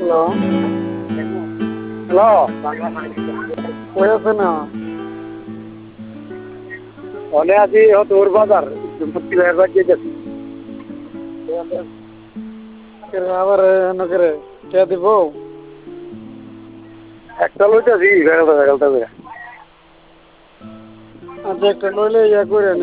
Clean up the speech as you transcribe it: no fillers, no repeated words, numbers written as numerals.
Hello, hello, কই আছে না? অনে আছি তোর বাজার মুক্তি ভাইয়ের বাড়ি যেতেছি। আবার এনে করে কে দিব? একটা লইতেছি বেগালটা বেগালটা করে। আচ্ছা একটা লইলে ইয়া করে